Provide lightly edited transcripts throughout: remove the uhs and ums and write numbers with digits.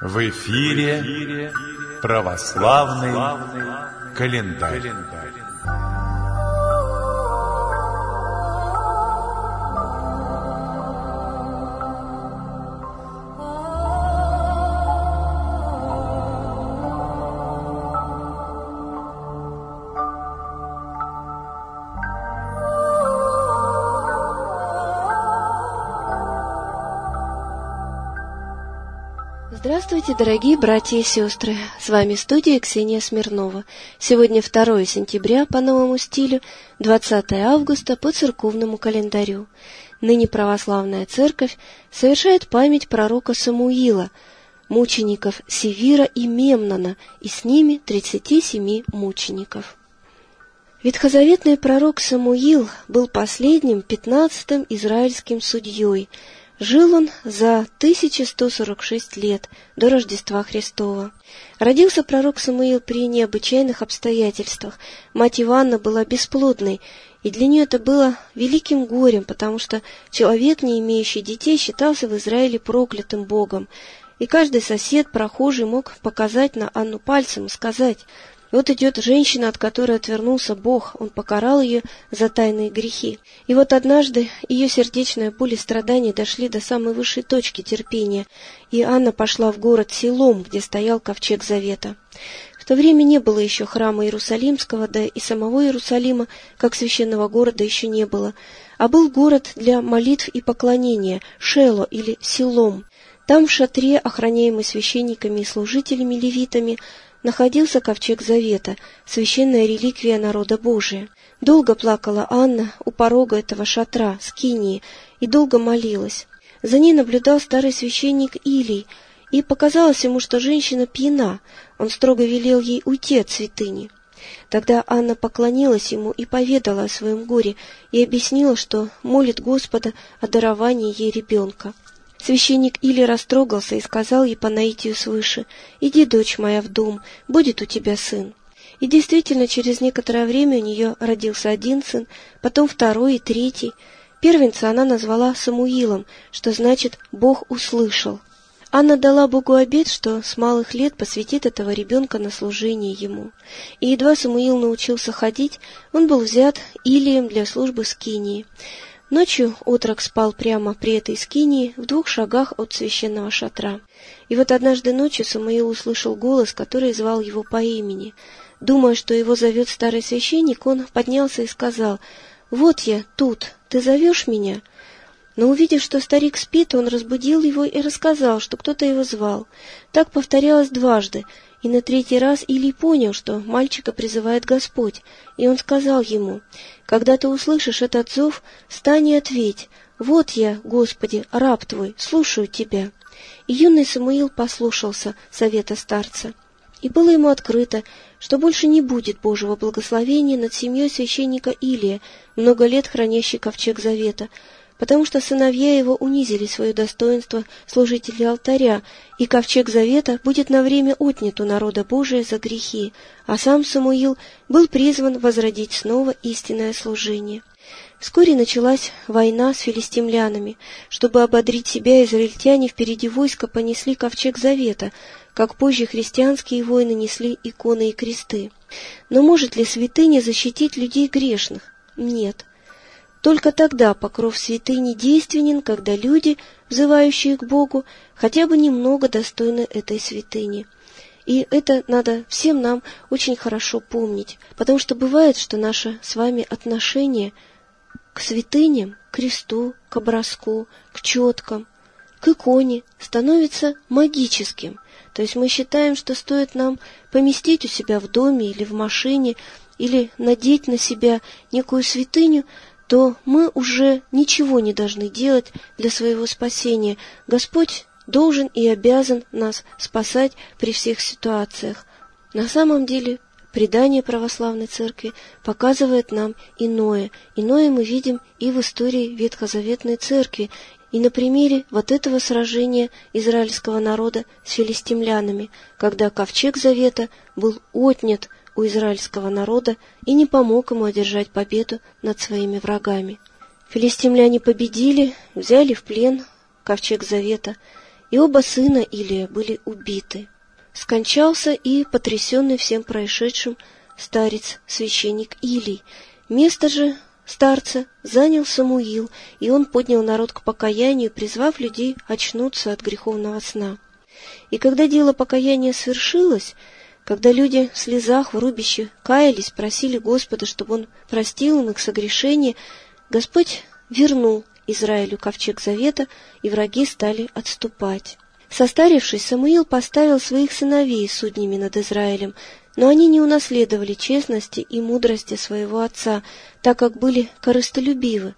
В эфире православный календарь. Здравствуйте, дорогие братья и сестры! С вами студия Ксения Смирнова. Сегодня 2 сентября по новому стилю, 20 августа по церковному календарю. Ныне православная церковь совершает память пророка Самуила, мучеников Севира и Мемнона, и с ними 37 мучеников. Ветхозаветный пророк Самуил был последним 15-м израильским судьей. Жил он за 1146 лет до Рождества Христова. Родился пророк Самуил при необычайных обстоятельствах. Мать Иванна была бесплодной, и для нее это было великим горем, потому что человек, не имеющий детей, считался в Израиле проклятым Богом. И каждый сосед, прохожий мог показать на Анну пальцем и сказать: «Вот идет женщина, от которой отвернулся Бог, Он покарал ее за тайные грехи». И вот однажды ее сердечная боль и страдания дошли до самой высшей точки терпения, и Анна пошла в город Силом, где стоял ковчег Завета. В то время не было еще храма Иерусалимского, да и самого Иерусалима, как священного города, еще не было, а был город для молитв и поклонения, Шело или Силом. Там в шатре, охраняемый священниками и служителями-левитами, находился ковчег Завета, священная реликвия народа Божия. Долго плакала Анна у порога этого шатра, скинии, и долго молилась. За ней наблюдал старый священник Илий, и показалось ему, что женщина пьяна. Он строго велел ей уйти от святыни. Тогда Анна поклонилась ему и поведала о своем горе, и объяснила, что молит Господа о даровании ей ребенка. Священник Илий растрогался и сказал ей по наитию свыше: «Иди, дочь моя, в дом, будет у тебя сын». И действительно, через некоторое время у нее родился один сын, потом второй и третий. Первенца она назвала Самуилом, что значит «Бог услышал». Анна дала Богу обет, что с малых лет посвятит этого ребенка на служение ему. И едва Самуил научился ходить, он был взят Илием для службы скинии. Ночью отрок спал прямо при этой скинии в 2 шагах от священного шатра. И вот однажды ночью Самуил услышал голос, который звал его по имени. Думая, что его зовет старый священник, он поднялся и сказал: «Вот я тут, ты зовешь меня?» Но увидев, что старик спит, он разбудил его и рассказал, что кто-то его звал. Так повторялось дважды, и на 3-й раз Илий понял, что мальчика призывает Господь, и он сказал ему: «Когда ты услышишь этот зов, встань и ответь: вот я, Господи, раб твой, слушаю тебя». И юный Самуил послушался совета старца. И было ему открыто, что больше не будет Божьего благословения над семьей священника Илия, много лет хранящей ковчег Завета, потому что сыновья его унизили свое достоинство служителей алтаря, и ковчег Завета будет на время отнят у народа Божия за грехи, а сам Самуил был призван возродить снова истинное служение. Вскоре началась война с филистимлянами. Чтобы ободрить себя, израильтяне впереди войска понесли ковчег Завета, как позже христианские воины несли иконы и кресты. Но может ли святыня защитить людей грешных? Нет. Только тогда покров святыни действенен, когда люди, взывающие к Богу, хотя бы немного достойны этой святыни. И это надо всем нам очень хорошо помнить, потому что бывает, что наше с вами отношение к святыням, к кресту, к образку, к четкам, к иконе становится магическим. То есть мы считаем, что стоит нам поместить у себя в доме или в машине, или надеть на себя некую святыню, то мы уже ничего не должны делать для своего спасения. Господь должен и обязан нас спасать при всех ситуациях. На самом деле, предание православной церкви показывает нам иное. Иное мы видим и в истории Ветхозаветной церкви, и на примере вот этого сражения израильского народа с филистимлянами, когда ковчег Завета был отнят у израильского народа и не помог ему одержать победу над своими врагами. Филистимляне победили, взяли в плен ковчег Завета, и оба сына Илия были убиты. Скончался и потрясенный всем происшедшим старец, священник Илий. Место же старца занял Самуил, и он поднял народ к покаянию, призвав людей очнуться от греховного сна. И когда дело покаяния свершилось, когда люди в слезах, в рубище каялись, просили Господа, чтобы Он простил им их согрешения, Господь вернул Израилю ковчег завета, и враги стали отступать. Состарившись, Самуил поставил своих сыновей судьями над Израилем, но они не унаследовали честности и мудрости своего отца, так как были корыстолюбивы,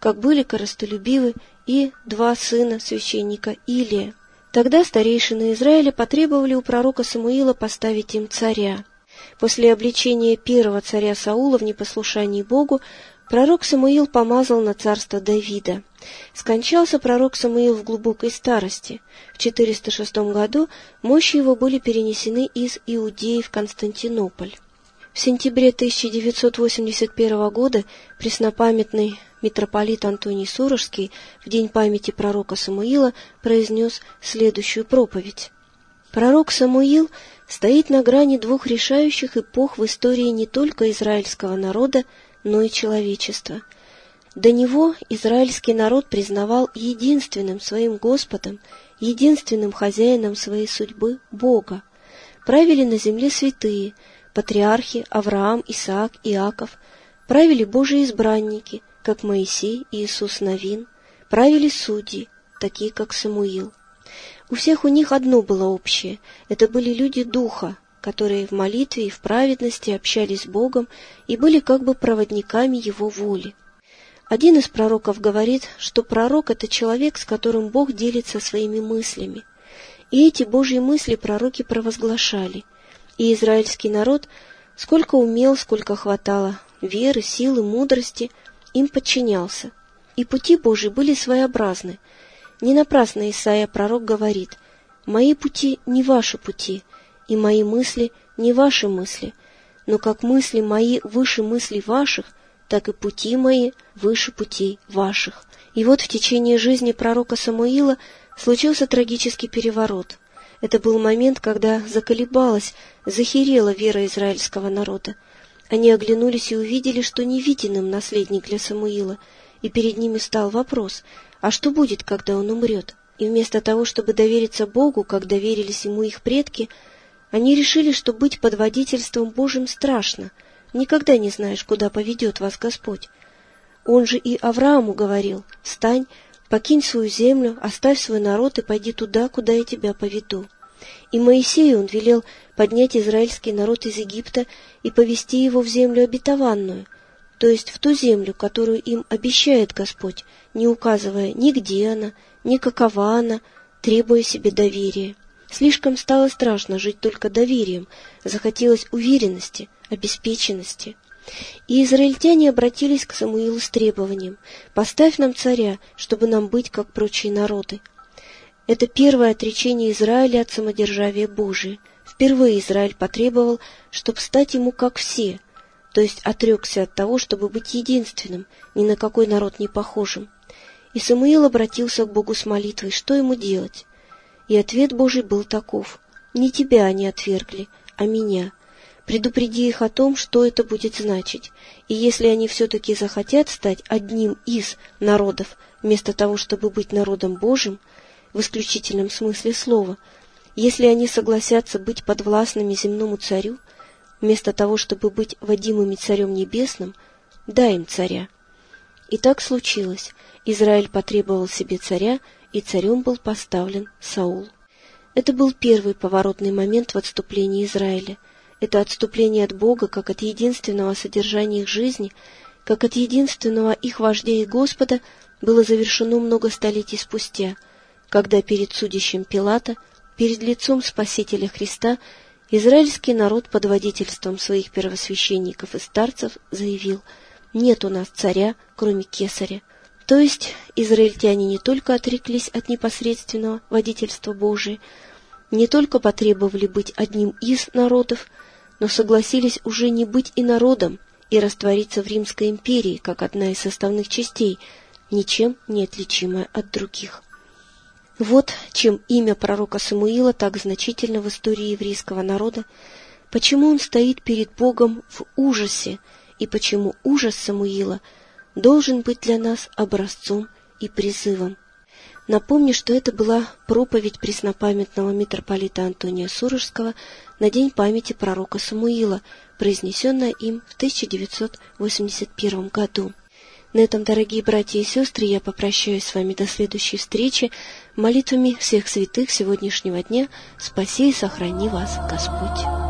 и два сына священника Илия. Тогда старейшины Израиля потребовали у пророка Самуила поставить им царя. После обличения первого царя Саула в непослушании Богу, пророк Самуил помазал на царство Давида. Скончался пророк Самуил в глубокой старости. В 406 году мощи его были перенесены из Иудеи в Константинополь. В сентябре 1981 года преснопамятный митрополит Антоний Сурожский в день памяти пророка Самуила произнес следующую проповедь. Пророк Самуил стоит на грани двух решающих эпох в истории не только израильского народа, но и человечества. До него израильский народ признавал единственным своим Господом, единственным хозяином своей судьбы Бога. Правили на земле святые, патриархи Авраам, Исаак, Иаков, правили Божьи избранники, как Моисей и Иисус Навин, правили судьи, такие как Самуил. У всех у них одно было общее – это были люди духа, которые в молитве и в праведности общались с Богом и были как бы проводниками Его воли. Один из пророков говорит, что пророк – это человек, с которым Бог делится своими мыслями. И эти Божьи мысли пророки провозглашали. И израильский народ, сколько умел, сколько хватало веры, силы, мудрости, им подчинялся. И пути Божьи были своеобразны. Не напрасно Исаия пророк говорит: «Мои пути не ваши пути, и мои мысли не ваши мысли, но как мысли мои выше мыслей ваших, так и пути мои выше путей ваших». И вот в течение жизни пророка Самуила случился трагический переворот. Это был момент, когда заколебалась, захерела вера израильского народа. Они оглянулись и увидели, что не виден им наследник для Самуила, и перед ними стал вопрос: а что будет, когда он умрет? И вместо того, чтобы довериться Богу, как доверились ему их предки, они решили, что быть под водительством Божьим страшно. Никогда не знаешь, куда поведет вас Господь. Он же и Аврааму говорил: «Встань, покинь свою землю, оставь свой народ и пойди туда, куда я тебя поведу». И Моисею он велел поднять израильский народ из Египта и повести его в землю обетованную, то есть в ту землю, которую им обещает Господь, не указывая ни где она, ни какова она, требуя себе доверия. Слишком стало страшно жить только доверием, захотелось уверенности, обеспеченности. И израильтяне обратились к Самуилу с требованием: «Поставь нам царя, чтобы нам быть, как прочие народы». Это первое отречение Израиля от самодержавия Божия. Впервые Израиль потребовал, чтобы стать ему как все, то есть отрекся от того, чтобы быть единственным, ни на какой народ не похожим. И Самуил обратился к Богу с молитвой, что ему делать. И ответ Божий был таков: «Не тебя они отвергли, а меня. Предупреди их о том, что это будет значить, и если они все-таки захотят стать одним из народов, вместо того, чтобы быть народом Божьим, в исключительном смысле слова, если они согласятся быть подвластными земному царю, вместо того, чтобы быть водимыми царем небесным, дай им царя». И так случилось. Израиль потребовал себе царя, и царем был поставлен Саул. Это был первый поворотный момент в отступлении Израиля. Это отступление от Бога, как от единственного содержания их жизни, как от единственного их вождя и Господа, было завершено много столетий спустя, когда перед судящим Пилата, перед лицом Спасителя Христа, израильский народ под водительством своих первосвященников и старцев заявил: «Нет у нас царя, кроме Кесаря». То есть израильтяне не только отреклись от непосредственного водительства Божия, не только потребовали быть одним из народов, но согласились уже не быть и народом, и раствориться в Римской империи, как одна из составных частей, ничем не отличимая от других. Вот чем имя пророка Самуила так значительно в истории еврейского народа, почему он стоит перед Богом в ужасе, и почему ужас Самуила должен быть для нас образцом и призывом. Напомню, что это была проповедь преснопамятного митрополита Антония Сурожского на день памяти пророка Самуила, произнесенная им в 1981 году. На этом, дорогие братья и сестры, я попрощаюсь с вами до следующей встречи молитвами всех святых сегодняшнего дня. Спаси и сохрани вас, Господь.